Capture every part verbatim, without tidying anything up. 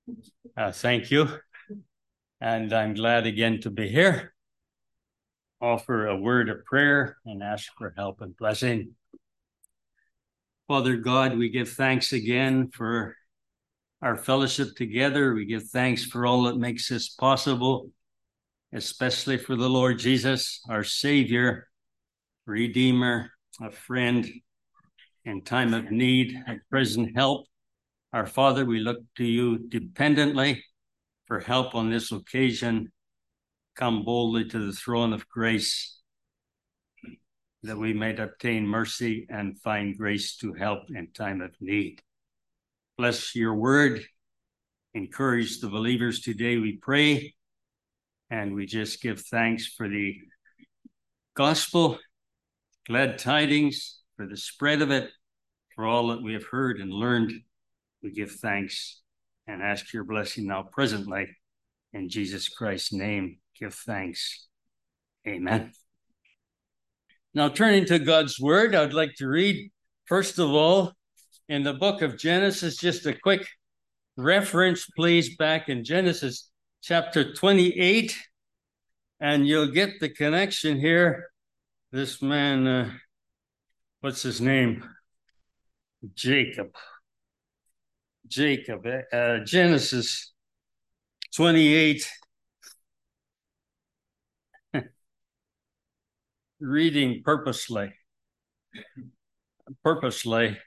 Uh, thank you. And I'm glad again to be here. Offer a word of prayer and ask for help and blessing. Father God, we give thanks again for our fellowship together. We give thanks for all that makes this possible, especially for the Lord Jesus, our Savior, Redeemer, a friend in time of need and present help. Our Father, we look to you dependently for help on this occasion. Come boldly to the throne of grace that we might obtain mercy and find grace to help in time of need. Bless your word. Encourage the believers today, we pray. And we just give thanks for the gospel, glad tidings, for the spread of it, for all that we have heard and learned. We give thanks and ask your blessing now presently. In Jesus Christ's name, give thanks. Amen. Now, turning to God's word, I'd like to read, first of all, in the book of Genesis, just a quick reference, please, back in Genesis chapter twenty-eight, and you'll get the connection here. This man, uh, what's his name? Jacob. Jacob, uh, Genesis twenty-eight. Reading purposely, purposely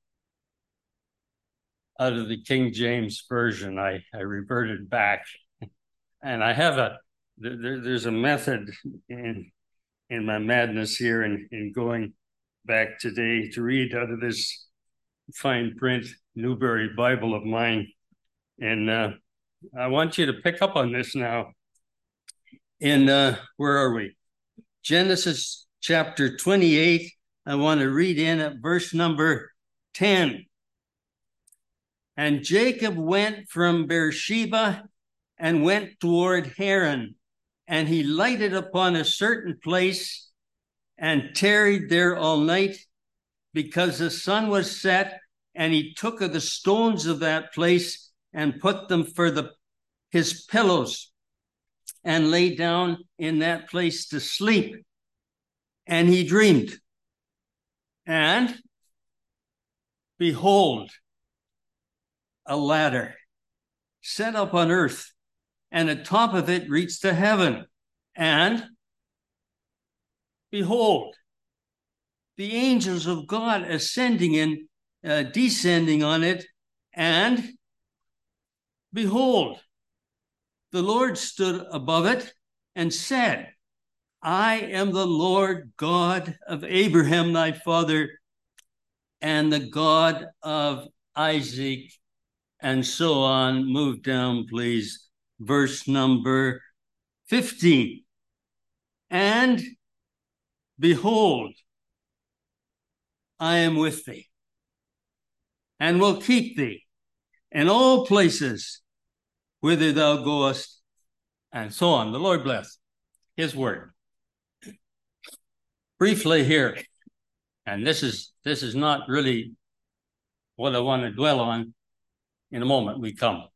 out of the King James Version. I, I reverted back, and I have a, there, there's a method in, in my madness here in, in going back today to read out of this fine print Newberry Bible of mine. And uh, I want you to pick up on this now. In, uh, where are we? Genesis chapter twenty-eight, I want to read in at verse number ten. And Jacob went from Beersheba and went toward Haran, and he lighted upon a certain place and tarried there all night, because the sun was set, and he took of the stones of that place and put them for the his pillows, and lay down in that place to sleep. And he dreamed. And behold, a ladder set up on earth, and the top of it reached to heaven. And behold, the angels of God ascending and uh, descending on it. And behold, the Lord stood above it and said, I am the Lord God of Abraham, thy father, and the God of Isaac, and so on. Move down, please. Verse number fifteen. And behold, I am with thee, and will keep thee in all places whither thou goest, and so on. The Lord bless his word. Briefly here, and this is this is not really what I want to dwell on. In a moment we come.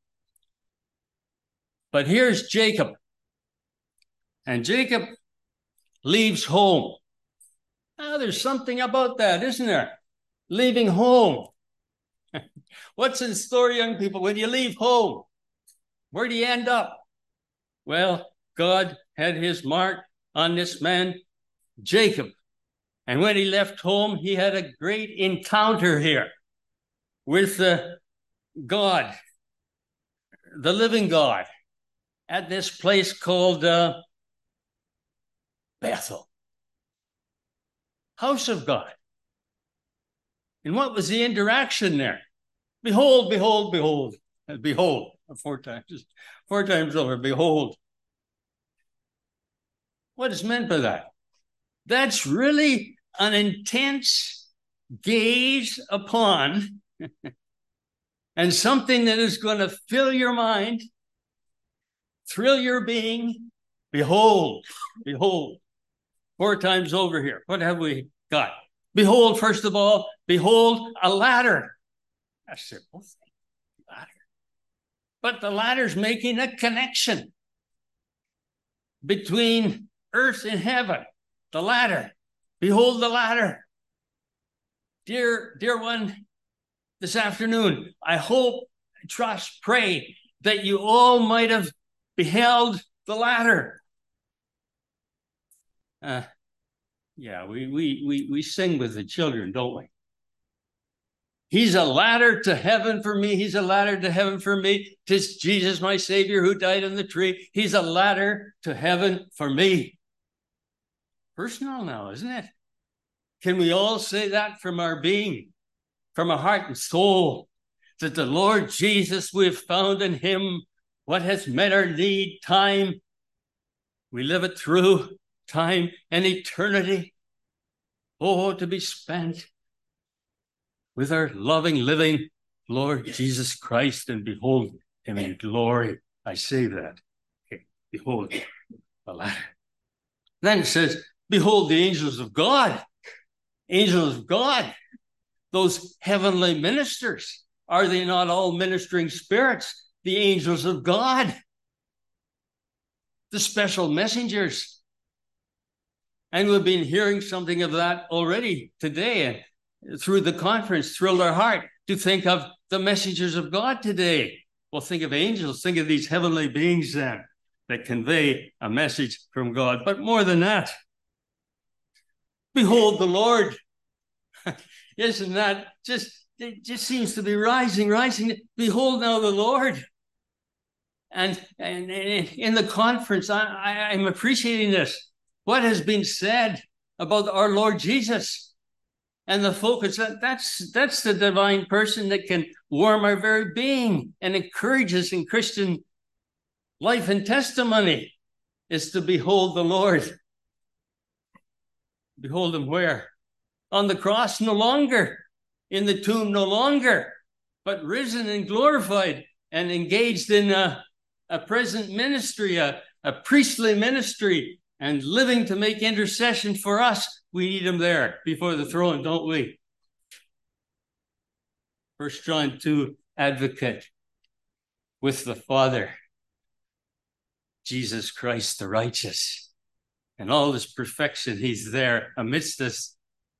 But here's Jacob. And Jacob leaves home. Now, there's something about that, isn't there? Leaving home. What's in store, young people, when you leave home? Where do you end up? Well, God had his mark on this man, Jacob. And when he left home, he had a great encounter here with uh, God, the living God, at this place called uh, Bethel, house of God. And what was the interaction there? Behold, behold, behold, behold, four times, four times over, behold. What is meant by that? That's really an intense gaze upon and something that is going to fill your mind, thrill your being. Behold, behold, four times over here. What have we got? Behold, first of all, behold, a ladder. A simple thing, ladder. But the ladder's making a connection between earth and heaven. The ladder. Behold the ladder. Dear, dear one, this afternoon, I hope, trust, pray that you all might have beheld the ladder. Uh, yeah, we, we, we, we sing with the children, don't we? He's a ladder to heaven for me. He's a ladder to heaven for me. 'Tis Jesus, my Savior, who died on the tree. He's a ladder to heaven for me. Personal now, isn't it? Can we all say that from our being, from our heart and soul, that the Lord Jesus, we have found in him what has met our need, time. We live it through, time and eternity. Oh, to be spent with our loving, living Lord Jesus Christ, and behold him in glory. I say that. Okay. Behold the ladder. Then it says, behold the angels of God. Angels of God. Those heavenly ministers. Are they not all ministering spirits? The angels of God. The special messengers. And we've been hearing something of that already today. Through the conference, thrilled our heart to think of the messengers of God today. Well, think of angels, think of these heavenly beings then that convey a message from God. But more than that, behold the Lord. Isn't that just, it just seems to be rising, rising. Behold now the Lord. And, and, and in the conference, I, I, I'm appreciating this. What has been said about our Lord Jesus? And the focus, that, that's, that's the divine person that can warm our very being and encourage us in Christian life and testimony, is to behold the Lord. Behold him where? On the cross no longer, in the tomb no longer, but risen and glorified and engaged in a, a present ministry, a, a priestly ministry, and living to make intercession for us. We need him there before the throne, don't we? First John two, advocate with the Father, Jesus Christ the righteous. And all his perfection, he's there amidst us.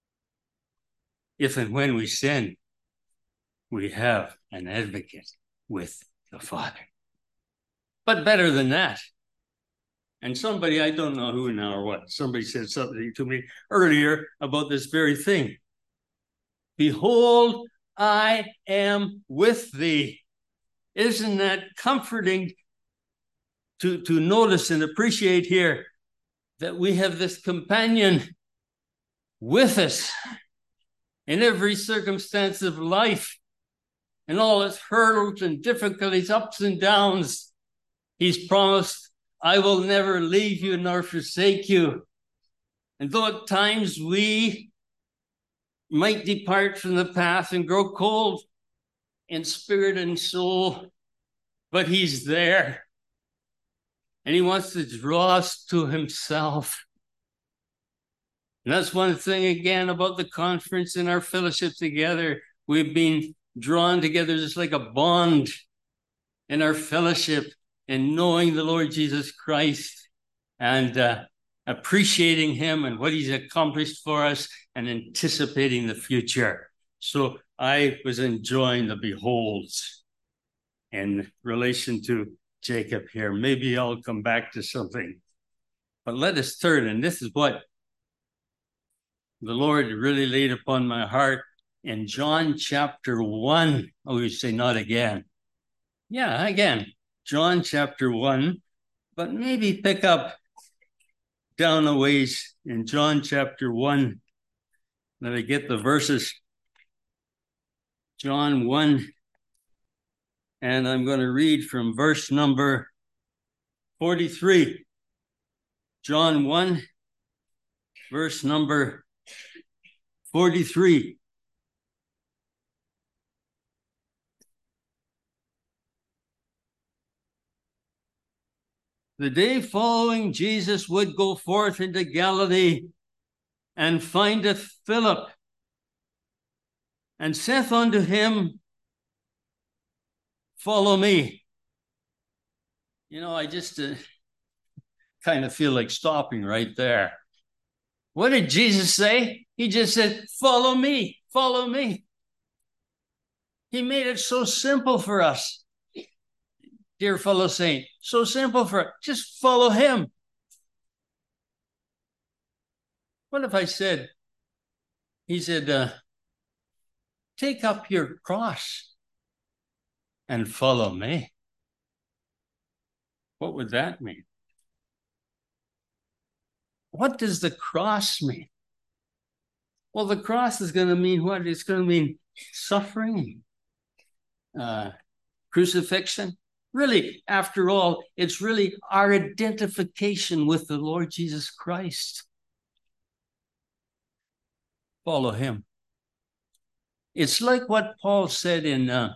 If and when we sin, we have an advocate with the Father. But better than that, and somebody, I don't know who now or what, somebody said something to me earlier about this very thing. Behold, I am with thee. Isn't that comforting to, to notice and appreciate here that we have this companion with us in every circumstance of life, and all its hurdles and difficulties, ups and downs. He's promised, I will never leave you nor forsake you. And though at times we might depart from the path and grow cold in spirit and soul, but he's there. And he wants to draw us to himself. And that's one thing, again, about the conference and our fellowship together. We've been drawn together just like a bond in our fellowship, in knowing the Lord Jesus Christ and uh, appreciating him and what he's accomplished for us and anticipating the future. So I was enjoying the beholds in relation to Jacob here. Maybe I'll come back to something. But let us turn, and this is what the Lord really laid upon my heart in John chapter one. Oh, you say not again. Yeah, again. John chapter one, but maybe pick up down a ways in John chapter one. Let me get the verses. John one, and I'm going to read from verse number forty-three. John one, verse number forty-three. The day following, Jesus would go forth into Galilee, and findeth Philip, and saith unto him, Follow me. You know, I just uh, kind of feel like stopping right there. What did Jesus say? He just said, follow me, follow me. He made it so simple for us. Dear fellow saint, so simple for us. Just follow him. What if I said, he said, uh, take up your cross and follow me? What would that mean? What does the cross mean? Well, the cross is going to mean what? It's going to mean suffering, uh, crucifixion. Really, after all, it's really our identification with the Lord Jesus Christ. Follow him. It's like what Paul said in uh,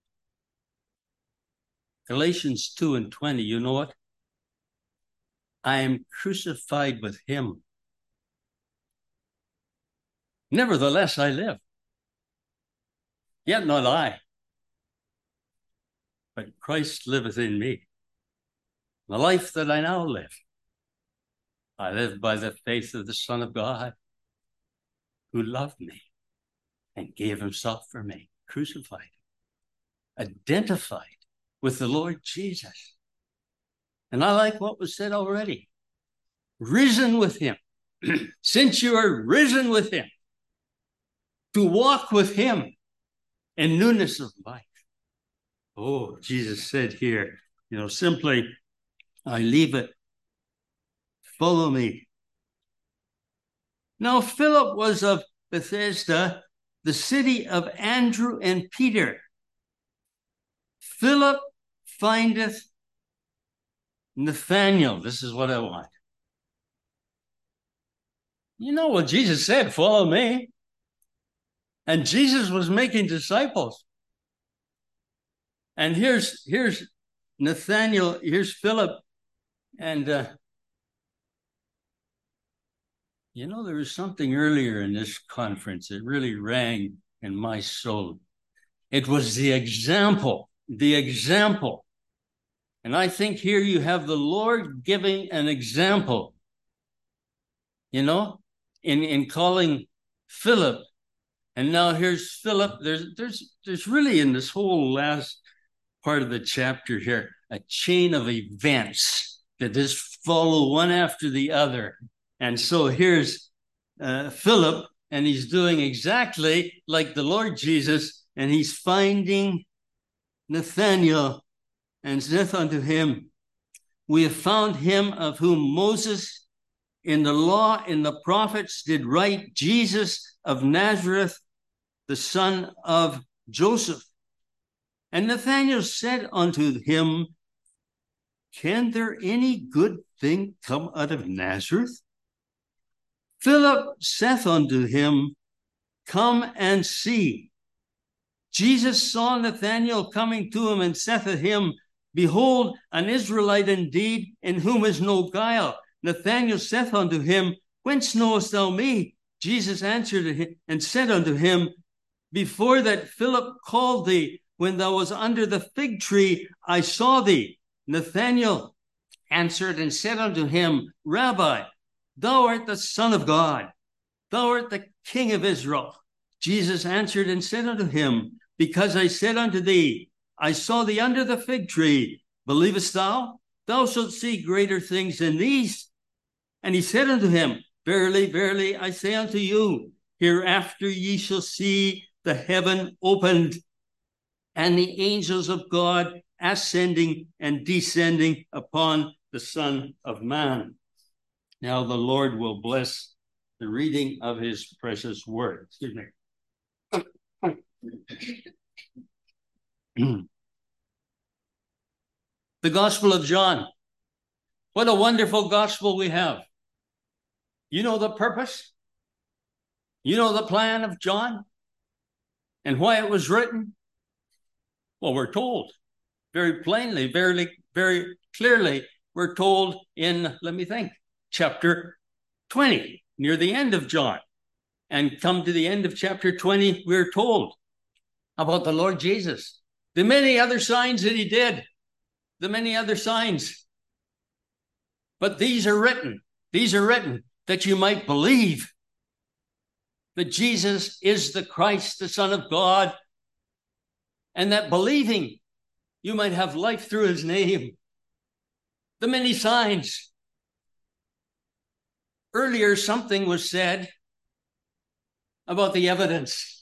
Galatians two and twenty. You know what? I am crucified with him. Nevertheless, I live. Yet not I, but Christ liveth in me. The life that I now live, I live by the faith of the Son of God, who loved me and gave himself for me, crucified, identified with the Lord Jesus. And I like what was said already. Risen with him. Since you are risen with him, to walk with him in newness of life. Oh, Jesus said here, you know, simply, I leave it. Follow me. Now, Philip was of Bethsaida, the city of Andrew and Peter. Philip findeth Nathanael. This is what I want. You know what Jesus said, follow me. And Jesus was making disciples. And here's, here's Nathanael, here's Philip. And, uh, you know, there was something earlier in this conference that really rang in my soul. It was the example, the example. And I think here you have the Lord giving an example, you know, in, in calling Philip. And now here's Philip. There's, there's, there's really in this whole last part of the chapter here, a chain of events that just follow one after the other. And so here's uh, Philip, and he's doing exactly like the Lord Jesus, and he's finding Nathanael and saith unto him, we have found him of whom Moses in the law, in the prophets did write, Jesus of Nazareth, the son of Joseph. And Nathanael said unto him, can there any good thing come out of Nazareth? Philip saith unto him, come and see. Jesus saw Nathanael coming to him and saith to him, behold, an Israelite indeed, in whom is no guile. Nathanael saith unto him, whence knowest thou me? Jesus answered him and said unto him, before that Philip called thee, when thou was under the fig tree, I saw thee. Nathanael answered and said unto him, Rabbi, thou art the Son of God. Thou art the King of Israel. Jesus answered and said unto him, because I said unto thee, I saw thee under the fig tree. Believest thou? Thou shalt see greater things than these. And he said unto him, verily, verily, I say unto you, hereafter ye shall see the heaven opened, and the angels of God ascending and descending upon the Son of Man. Now the Lord will bless the reading of his precious word. Excuse me. The Gospel of John. What a wonderful gospel we have. You know the purpose? You know the plan of John? And why it was written? Well, we're told very plainly, very, very clearly. We're told in, let me think, chapter twenty, near the end of John. And come to the end of chapter twenty, we're told about the Lord Jesus, the many other signs that he did. the many other signs. But these are written, these are written that you might believe that Jesus is the Christ, the Son of God, and that believing you might have life through his name. The many signs. Earlier, something was said about the evidence.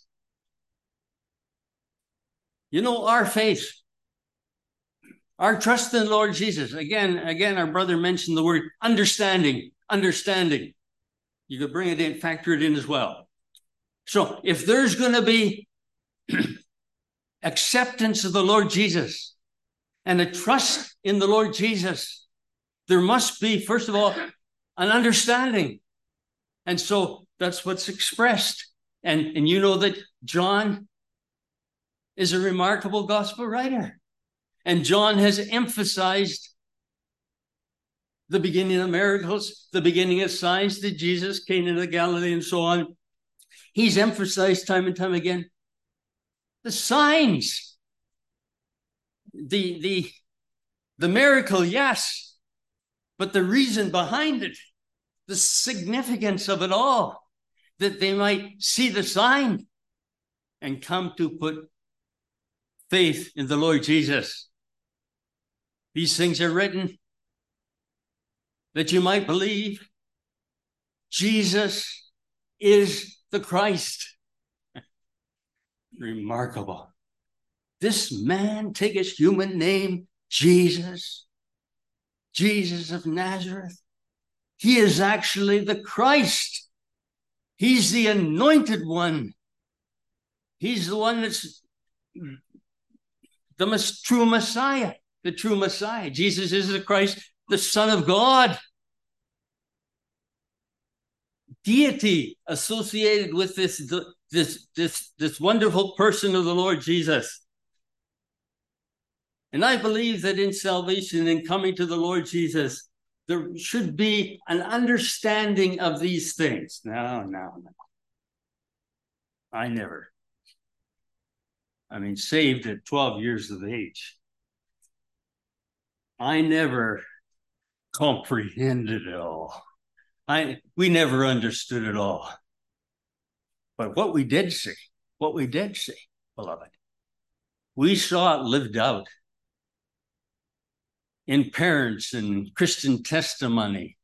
You know, our faith, our trust in the Lord Jesus. Again, again, our brother mentioned the word understanding, understanding. You could bring it in, factor it in as well. So if there's going to be acceptance of the Lord Jesus and a trust in the Lord Jesus, there must be, first of all, an understanding. And so that's what's expressed. And, and you know that John is a remarkable gospel writer. And John has emphasized the beginning of miracles, the beginning of signs that Jesus came into Galilee and so on. He's emphasized time and time again the signs, the, the, the miracle, yes, but the reason behind it, the significance of it all, that they might see the sign and come to put faith in the Lord Jesus. These things are written that you might believe Jesus is the Christ. Remarkable. This man take his human name, Jesus, Jesus of Nazareth. He is actually the Christ. He's the anointed one. He's the one that's the true Messiah, the true Messiah. Jesus is the Christ, the Son of God. Deity associated with this, this, this, this wonderful person of the Lord Jesus. And I believe that in salvation and coming to the Lord Jesus, there should be an understanding of these things. No, no, no. I never. I mean, saved at twelve years of age. I never comprehended it all. I we never understood it all. But what we did see, what we did see, beloved, we saw it lived out in parents and Christian testimony.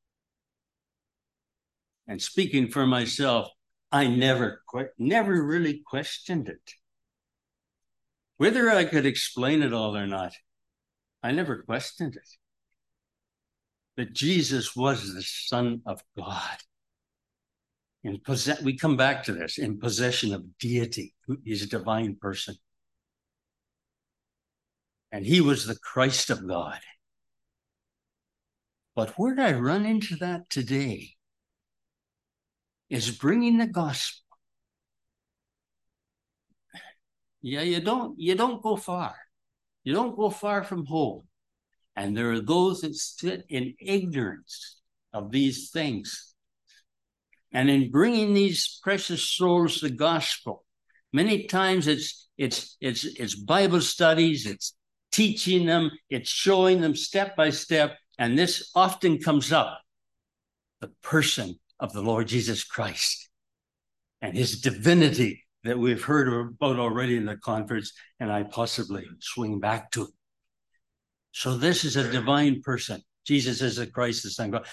And speaking for myself, I never, never really questioned it. Whether I could explain it all or not, I never questioned it. That Jesus was the Son of God. In possess- we come back to this, in possession of deity. He's a divine person. And he was the Christ of God. But where I run into that today is bringing the gospel. Yeah, you don't, you don't go far. You don't go far from home. And there are those that sit in ignorance of these things. And in bringing these precious souls the gospel, many times it's it's it's it's Bible studies, it's teaching them, it's showing them step by step, and this often comes up: the person of the Lord Jesus Christ and his divinity that we've heard about already in the conference, and I possibly swing back to. So this is a divine person. Jesus is the Christ, the Son of God.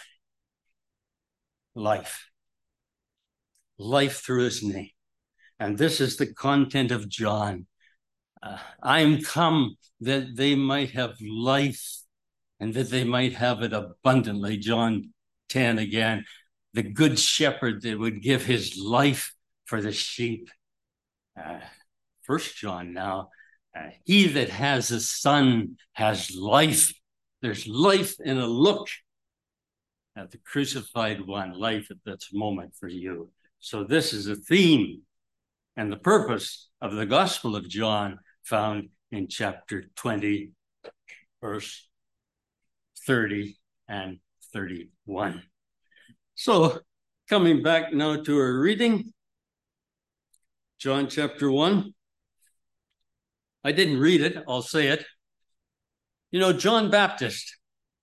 Life. Life through his name. And this is the content of John. Uh, I am come that they might have life and that they might have it abundantly. John ten again. The good shepherd that would give his life for the sheep. Uh, First John now. Uh, he that has a son has life. There's life in a look at the crucified one, life at this moment for you. So this is a theme and the purpose of the Gospel of John found in chapter twenty, verse thirty and thirty-one. So coming back now to our reading, John chapter one. I didn't read it, I'll say it. You know, John Baptist,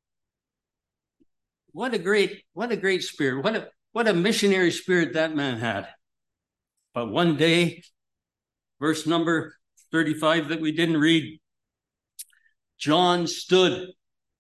what a great, what a great spirit. What a, what a missionary spirit that man had. But one day, verse number thirty-five that we didn't read, John stood.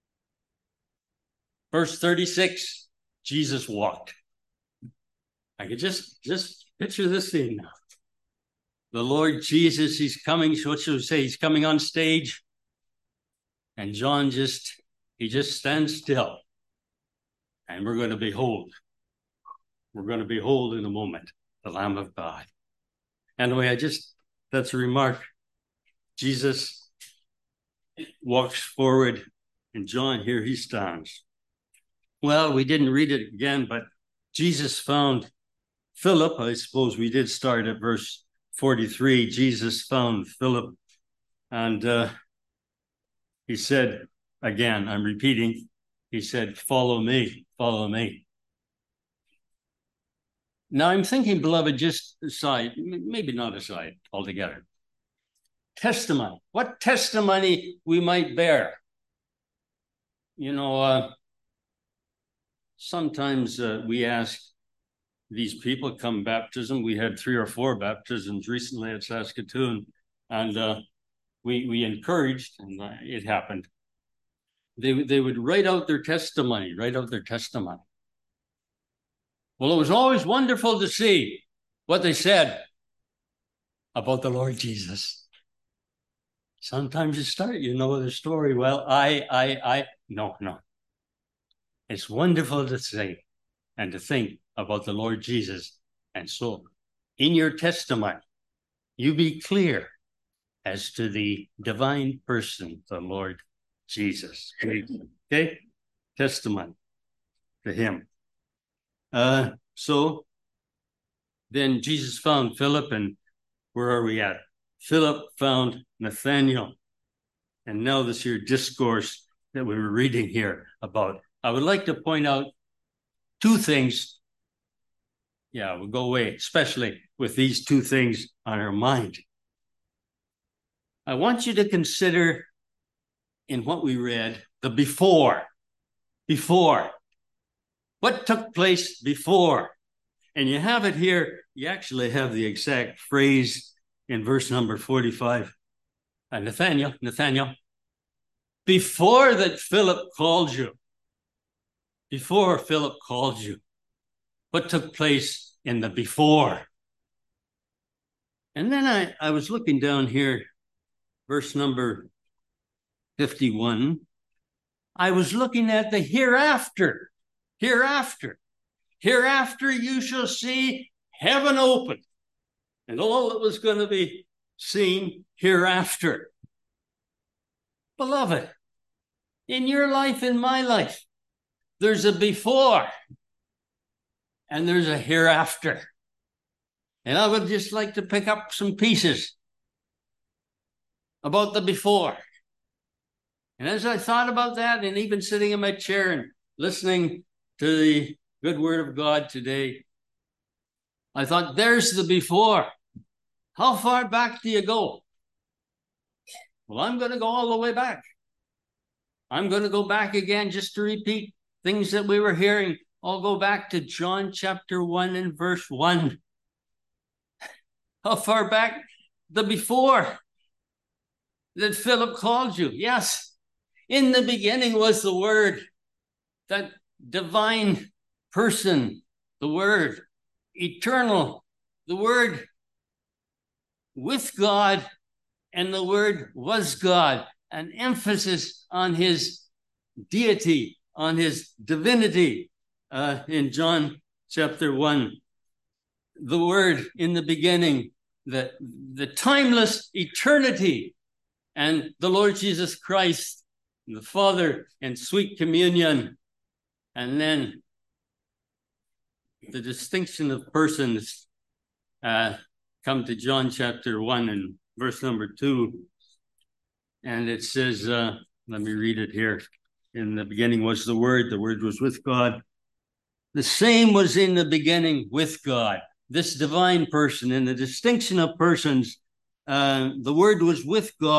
Verse thirty-six, Jesus walked. I could just, just picture this scene now. The Lord Jesus, he's coming, what should we say? He's coming on stage. And John just, he just stands still. And we're going to behold. We're going to behold in a moment the Lamb of God. Anyway, I just, that's a remark. Jesus walks forward, and John here, he stands. Well, we didn't read it again, but Jesus found Philip. I suppose we did start at verse forty-three. Jesus found Philip, and uh, he said, again, I'm repeating, he said, follow me, follow me. Now I'm thinking, beloved, just aside, maybe not aside altogether. Testimony, what testimony we might bear. You know, uh, sometimes uh, we ask these people come baptism. We had three or four baptisms recently at Saskatoon, and uh, we we encouraged, and uh, it happened. They they would write out their testimony, write out their testimony. Well, it was always wonderful to see what they said about the Lord Jesus. Sometimes you start, you know the story. Well, I, I, I, no, no. It's wonderful to say and to think about the Lord Jesus. And so, in your testimony, you be clear as to the divine person, the Lord Jesus. Okay? Testimony to him. Uh, so then Jesus found Philip, and where are we at? Philip found Nathanael. And now this here discourse that we were reading here about. I would like to point out two things. Yeah, we'll go away, especially with these two things on our mind. I want you to consider in what we read, the before. Before. What took place before? And you have it here. You actually have the exact phrase in verse number forty-five. Uh, Nathanael, Nathanael, before that Philip called you, before Philip called you, what took place in the before? And then I, I was looking down here, verse number fifty-one. I was looking at the hereafter. Hereafter, hereafter you shall see heaven open, and all that was going to be seen hereafter. Beloved, in your life, in my life, there's a before and there's a hereafter. And I would just like to pick up some pieces about the before. And as I thought about that, and even sitting in my chair and listening to the good word of God today, I thought, there's the before. How far back do you go? Well, I'm going to go all the way back. I'm going to go back again just to repeat things that we were hearing. I'll go back to John chapter one and verse one. How far back? The before that Philip called you. Yes, in the beginning was the Word, that divine person, the Word, eternal, the Word with God, and the Word was God. An emphasis on his deity, on his divinity uh, in John chapter one. The Word in the beginning, the, the timeless eternity, and the Lord Jesus Christ, the Father, and sweet communion. And then the distinction of persons uh, come to John chapter one and verse number two. And it says, uh, let me read it here. In the beginning was the Word. The Word was with God. The same was in the beginning with God. This divine person, in the distinction of persons, uh, the Word was with God,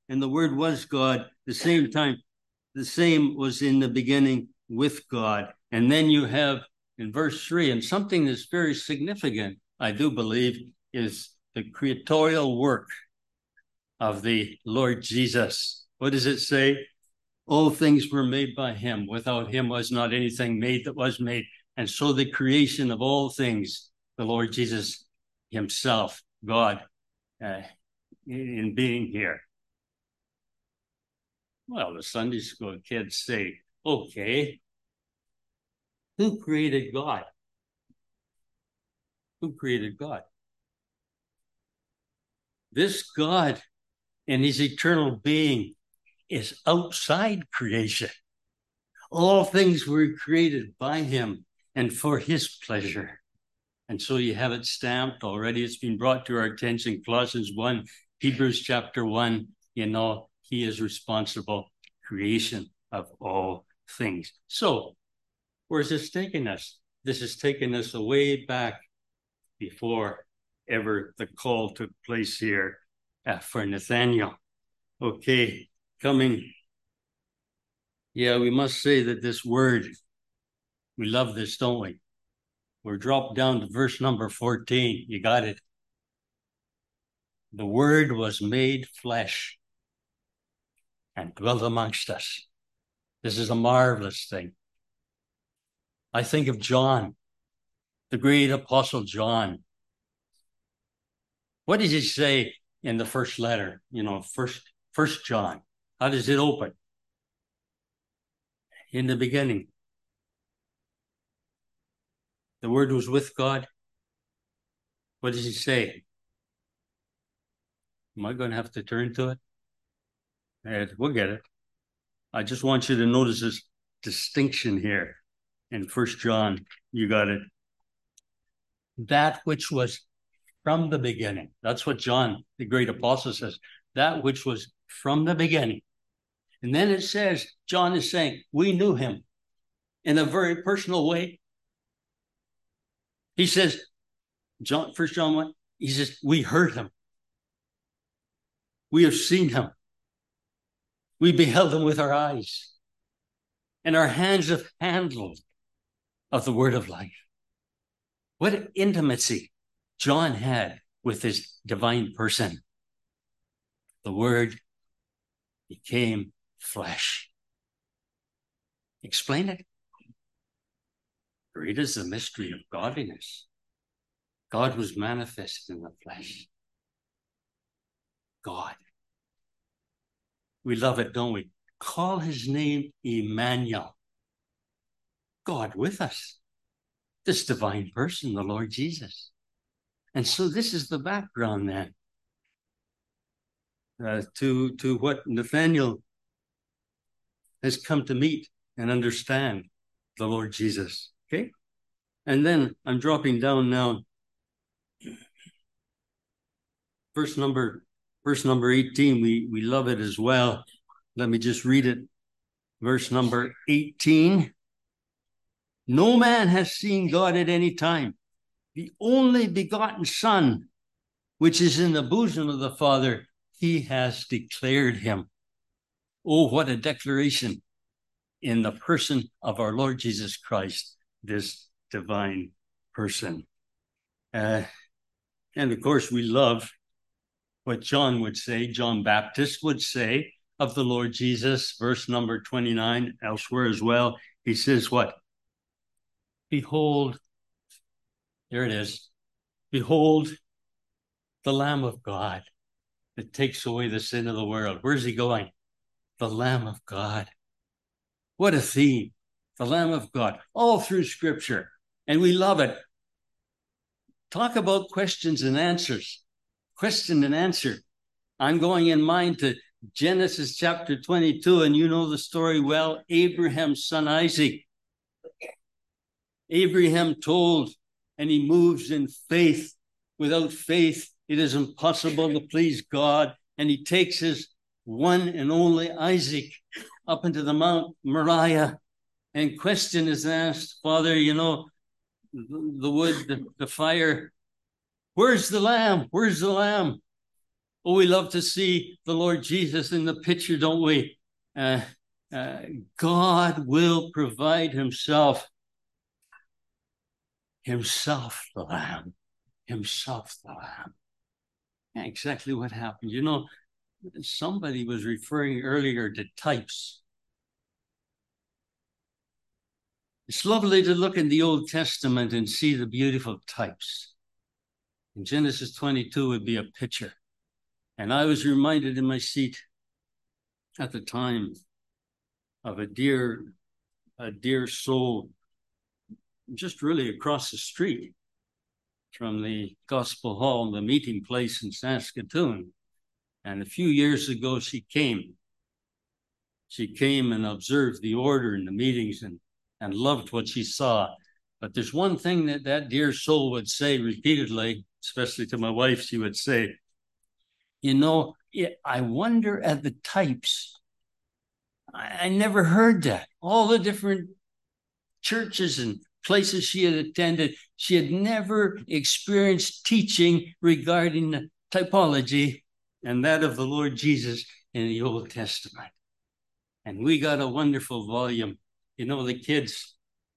and the Word was God. At the same time, the same was in the beginning with God. And then you have in verse three, and something that's very significant, I do believe, is the creatorial work of the Lord Jesus. What does it say? All things were made by him. Without him was not anything made that was made. And so the creation of all things, the Lord Jesus himself, God, uh, in being here. Well, the Sunday school kids say, okay, who created God? Who created God? This God in his eternal being is outside creation. All things were created by him and for his pleasure. And so you have it stamped already. It's been brought to our attention. Colossians one, Hebrews chapter one, you know, he is responsible creation of all things. So where's this taking us? This is taking us way back before ever the call took place here uh, for Nathaniel. Okay, coming. Yeah, we must say that this word, we love this, don't we? We're dropped down to verse number fourteen. You got it. The word was made flesh and dwelt amongst us. This is a marvelous thing. I think of John, the great apostle John. What does he say in the first letter? You know, first, first John. How does it open? In the beginning, the word was with God. What does he say? Am I going to have to turn to it? And we'll get it. I just want you to notice this distinction here in First John. You got it. That which was from the beginning. That's what John, the great apostle, says. That which was from the beginning. And then it says, John is saying, we knew him in a very personal way. He says, John, First John one, he says, we heard him. We have seen him. We beheld him with our eyes. And our hands have handled of the word of life. What intimacy John had with his divine person. The word became flesh. Explain it. Great is the mystery of godliness. God was manifested in the flesh. God. We love it, don't we? Call his name Emmanuel. God with us. This divine person, the Lord Jesus. And so this is the background then uh, to, to what Nathaniel has come to meet and understand the Lord Jesus. Okay? And then I'm dropping down now. Verse number, verse number eighteen, we, we love it as well. Let me just read it. Verse number eighteen. No man has seen God at any time. The only begotten Son, which is in the bosom of the Father, he has declared him. Oh, what a declaration in the person of our Lord Jesus Christ, this divine person. Uh, and of course, we love what John would say, John Baptist would say of the Lord Jesus, verse number twenty-nine, elsewhere as well. He says what? Behold, there it is. Behold, the Lamb of God that takes away the sin of the world. Where's he going? The Lamb of God. What a theme. The Lamb of God, all through Scripture. And we love it. Talk about questions and answers. Question and answer. I'm going in mind to Genesis chapter twenty-two, and you know the story well. Abraham's son Isaac. Abraham told, and he moves in faith. Without faith, it is impossible to please God. And he takes his one and only Isaac up into the Mount Moriah. And question is asked, Father, you know, the, the wood, the, the fire, where's the lamb? Where's the lamb? Oh, we love to see the Lord Jesus in the picture, don't we? Uh, uh, God will provide himself, himself the Lamb, himself the Lamb. Yeah, exactly what happened. You know, somebody was referring earlier to types. It's lovely to look in the Old Testament and see the beautiful types. In Genesis twenty-two would be a picture. And I was reminded in my seat at the time of a dear, a dear soul just really across the street from the Gospel Hall, the meeting place in Saskatoon. And a few years ago, she came. She came and observed the order in the meetings and, and loved what she saw. But there's one thing that that dear soul would say repeatedly, especially to my wife. She would say, you know, I wonder at the types. I, I never heard that. All the different churches and places she had attended, she had never experienced teaching regarding the typology and that of the Lord Jesus in the Old Testament. And we got a wonderful volume. You know, the kids,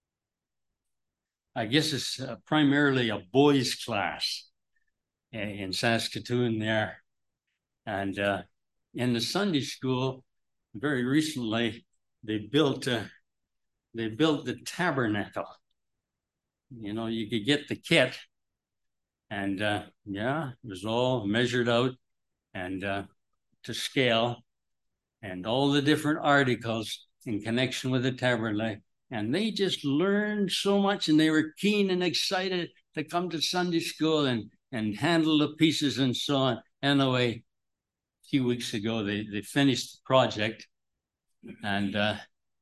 I guess it's uh, primarily a boys' class in Saskatoon there. And uh, in the Sunday school, very recently, they built uh, they built the tabernacle. You know, you could get the kit, and uh, yeah, it was all measured out and uh, to scale, and all the different articles in connection with the tabernacle. And they just learned so much, and they were keen and excited to come to Sunday school and and handle the pieces and so on. Anyway, a few weeks ago, they, they finished the project, and uh,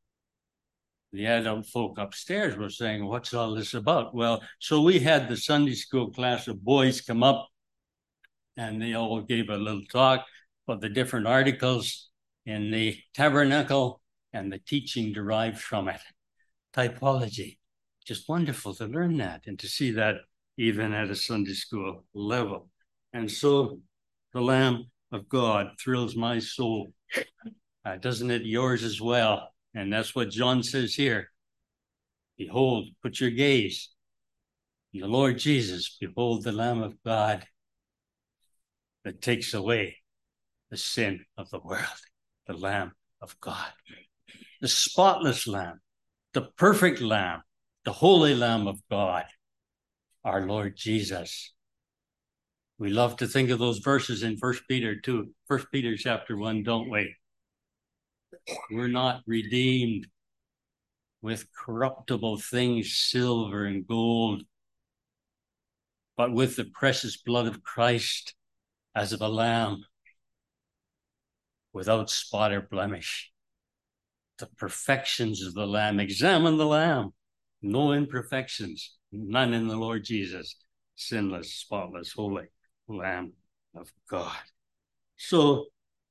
the adult folk upstairs were saying, what's all this about? Well, so we had the Sunday school class of boys come up, and they all gave a little talk about the different articles in the tabernacle and the teaching derived from it. Typology, just wonderful to learn that and to see that even at a Sunday school level. And so the Lamb of God thrills my soul. Uh, doesn't it yours as well? And that's what John says here. Behold, put your gaze on the Lord Jesus. Behold the Lamb of God that takes away the sin of the world. The Lamb of God. The spotless Lamb. The perfect Lamb. The holy Lamb of God. Our Lord Jesus. We love to think of those verses in First Peter two, First Peter chapter one, don't we? We're not redeemed with corruptible things, silver and gold, but with the precious blood of Christ as of a lamb, without spot or blemish. The perfections of the Lamb. Examine the Lamb. No imperfections, none in the Lord Jesus. Sinless, spotless, holy Lamb of God. So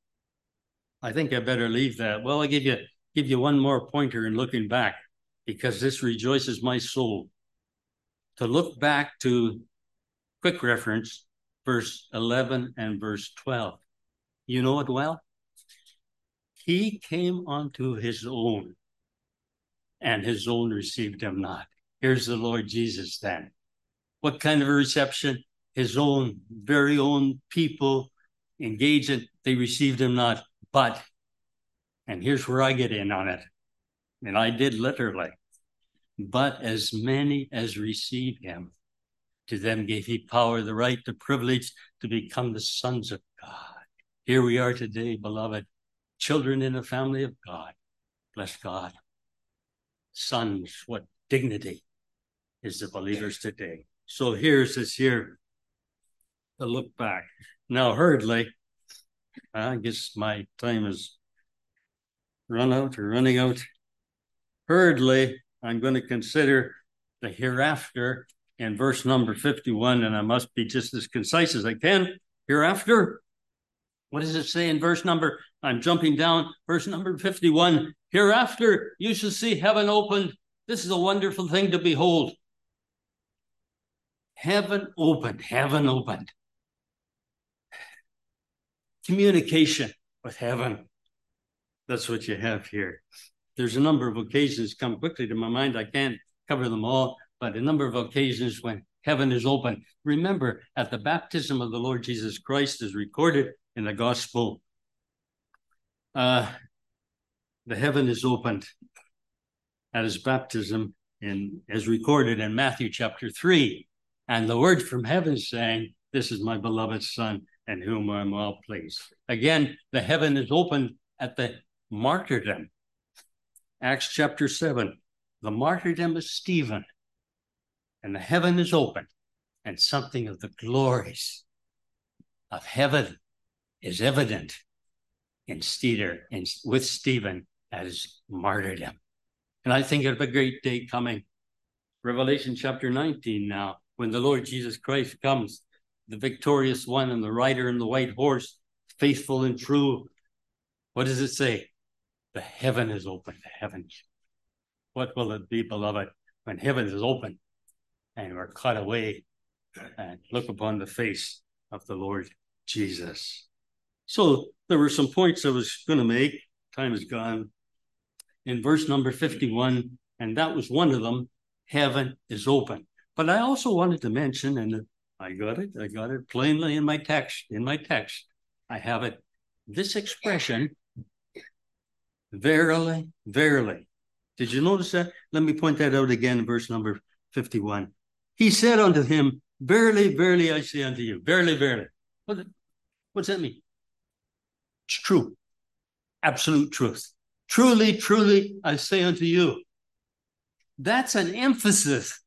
I think I better leave that. Well, I'll give you, give you one more pointer in looking back, because this rejoices my soul. To look back to, quick reference, verse eleven and verse twelve. You know it well? He came unto his own, and his own received him not. Here's the Lord Jesus then. What kind of a reception? His own, very own people engaged in, they received him not. But, and here's where I get in on it, and I did literally, but as many as received him, to them gave he power, the right, the privilege to become the sons of God. Here we are today, beloved, children in the family of God. Bless God. Sons, what dignity is the believers today. So here's this here, a look back. Now, hurriedly, I guess my time is run out or running out. Hurriedly, I'm going to consider the hereafter in verse number fifty-one, and I must be just as concise as I can. Hereafter, what does it say in verse number, I'm jumping down, verse number fifty-one. Hereafter, you shall see heaven opened. This is a wonderful thing to behold. Heaven opened, heaven opened. communication with heaven. That's what you have here. There's a number of occasions come quickly to my mind. I can't cover them all, but a number of occasions when heaven is open. Remember, at the baptism of the Lord Jesus Christ, is recorded in the gospel, uh, the heaven is opened at his baptism, in, as recorded in Matthew chapter three. And the word from heaven saying, "This is my beloved Son, in whom I am well pleased." Again, the heaven is opened at the martyrdom. Acts chapter seven, the martyrdom of Stephen. And the heaven is open, and something of the glories of heaven is evident in Stephen, in, with Stephen at his martyrdom. And I think of a great day coming. Revelation chapter nineteen now, when the Lord Jesus Christ comes, the victorious one and the rider in the white horse, faithful and true. What does it say? The heaven is open, the heavens. What will it be, beloved, when heaven is open and we're caught away and look upon the face of the Lord Jesus? So there were some points I was going to make. Time is gone. In verse number fifty-one, and that was one of them, heaven is open. But I also wanted to mention, and I got it, I got it plainly in my text, in my text, I have it, this expression, verily, verily. Did you notice that? Let me point that out again in verse number fifty-one. He said unto him, verily, verily, I say unto you, verily, verily. What, what's that mean? It's true. Absolute truth. Truly, truly, I say unto you. That's an emphasis.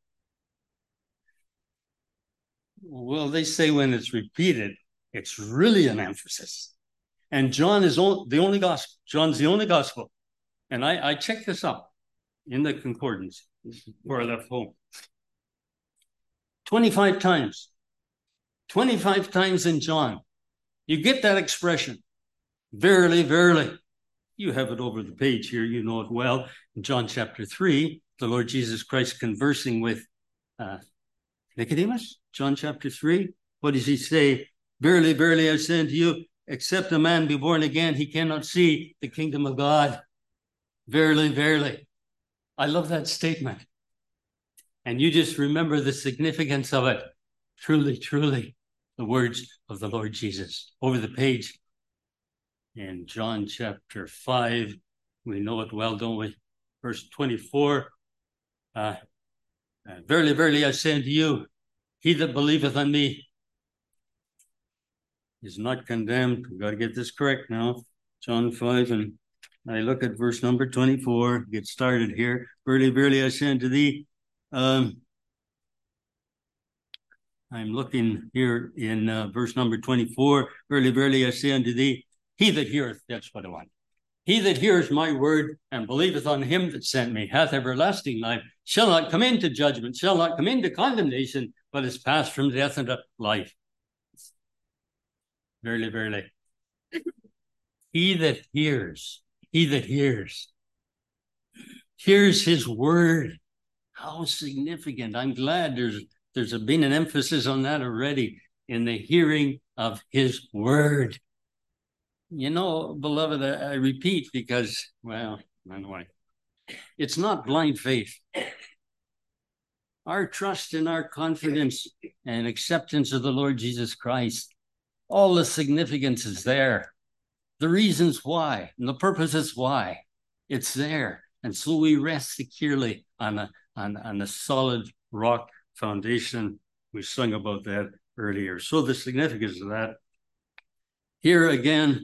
Well, they say when it's repeated, it's really an emphasis. And John is the only gospel. John's the only gospel. And I, I checked this up in the concordance before I left home. twenty-five times. twenty-five times in John. You get that expression. Verily, verily. You have it over the page here. You know it well. In John chapter three, the Lord Jesus Christ conversing with uh, Nicodemus. John chapter three. What does he say? Verily, verily, I say unto you, except a man be born again, he cannot see the kingdom of God. Verily, verily. I love that statement. And you just remember the significance of it. Truly, truly, the words of the Lord Jesus. Over the page in John chapter five, we know it well, don't we? Verse twenty-four. Uh, verily, verily, I say unto you, he that believeth on me is not condemned. We've got to get this correct now. John five, and I look at verse number twenty-four, get started here. Verily, verily, I say unto thee, um, I'm looking here in uh, verse number twenty-four. Verily, verily, I say unto thee, he that heareth, that's what I want. He that hears my word and believeth on him that sent me hath everlasting life, shall not come into judgment, shall not come into condemnation, but is passed from death into life. Verily, verily. He that hears, he that hears, hears his word. How significant. I'm glad there's there's been an emphasis on that already in the hearing of his word. You know, beloved, I, I repeat because, well, anyway, it's not blind faith. Our trust and our confidence and acceptance of the Lord Jesus Christ, all the significance is there. The reasons why and the purposes why, it's there. And so we rest securely on a, on, on a solid rock foundation. We sung about that earlier. So the significance of that. Here again,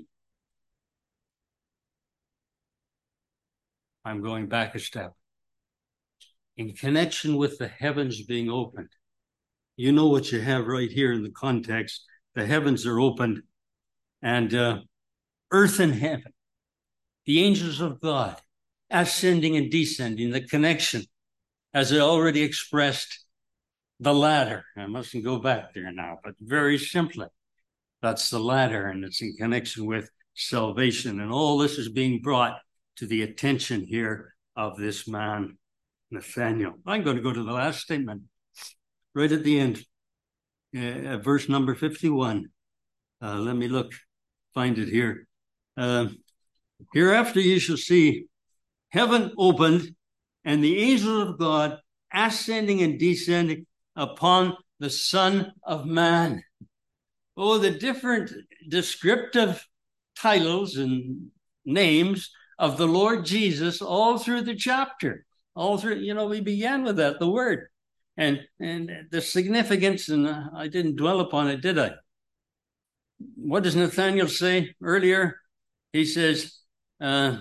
I'm going back a step. In connection with the heavens being opened, you know what you have right here in the context. The heavens are opened, and uh, earth and heaven, the angels of God, ascending and descending, the connection, as I already expressed, the ladder. I mustn't go back there now, but very simply, that's the ladder, and it's in connection with salvation. And all this is being brought to the attention here of this man, Nathaniel. I'm going to go to the last statement, right at the end, uh, verse number fifty-one. Uh, let me look. find it here. Uh, Hereafter you shall see heaven opened and the angels of God ascending and descending upon the Son of Man. Oh, the different descriptive titles and names of the Lord Jesus all through the chapter. All through, you know, we began with that, the word. And, and the significance, and I didn't dwell upon it, did I? What does Nathaniel say earlier? He says, uh,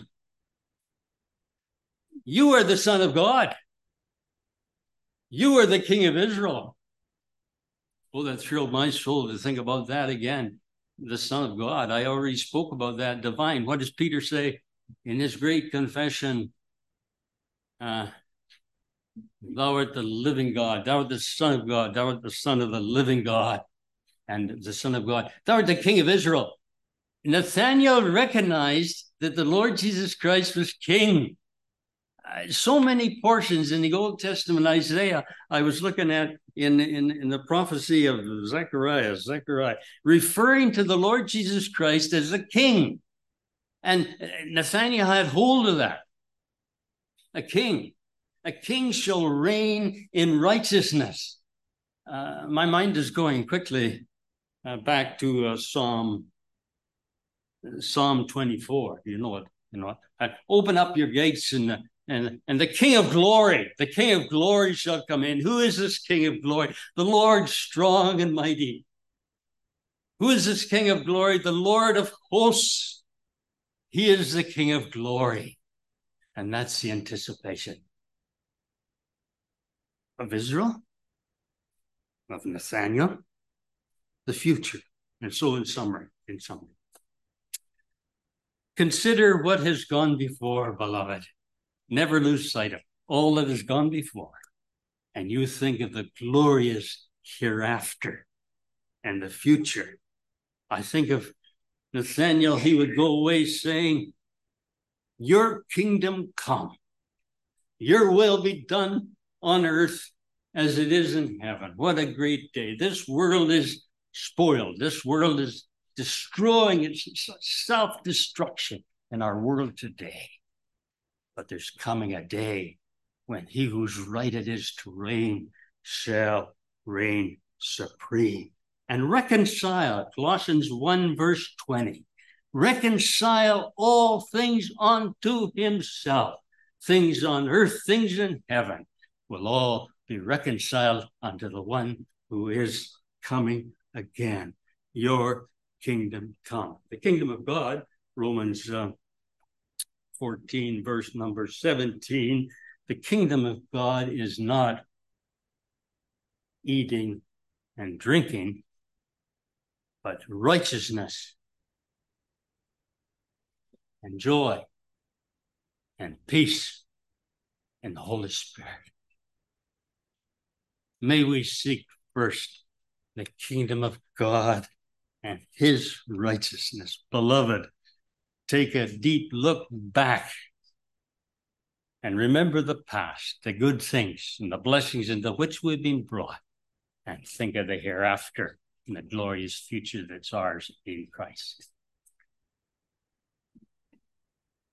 you are the Son of God. You are the King of Israel. Oh, that thrilled my soul to think about that again. The Son of God. I already spoke about that. Divine. What does Peter say in his great confession? Uh, Thou art the living God. Thou art the Son of God. Thou art the Son of the living God. And the Son of God. Thou art the King of Israel. Nathanael recognized that the Lord Jesus Christ was King. Uh, so many portions in the Old Testament, Isaiah, I was looking at in, in, in the prophecy of Zechariah, Zechariah, referring to the Lord Jesus Christ as a king. And Nathanael had hold of that. A king. A king shall reign in righteousness. Uh, my mind is going quickly uh, back to uh, Psalm Psalm twenty-four. You know it. You know it. Uh, open up your gates and uh, and and the King of Glory, the King of Glory shall come in. Who is this King of Glory? The Lord strong and mighty. Who is this King of Glory? The Lord of hosts. He is the King of Glory, and that's the anticipation of Israel, of Nathanael, the future. And so, in summary, in summary. Consider what has gone before, beloved. Never lose sight of all that has gone before. And you think of the glorious hereafter and the future. I think of Nathanael, he would go away saying, your kingdom come. Your will be done on earth as it is in heaven. What a great day. This world is spoiled. This world is destroying, its self-destruction in our world today. But there's coming a day when he whose right it is to reign shall reign supreme and reconcile. Colossians one verse twenty. Reconcile all things unto himself. Things on earth, things in heaven will all be reconciled unto the one who is coming again. Your kingdom come. The kingdom of God, Romans uh, fourteen, verse number seventeen, the kingdom of God is not eating and drinking, but righteousness and joy and peace in the Holy Spirit. May we seek first the kingdom of God and his righteousness. Beloved, take a deep look back and remember the past, the good things and the blessings into which we've been brought, and think of the hereafter and the glorious future that's ours in Christ.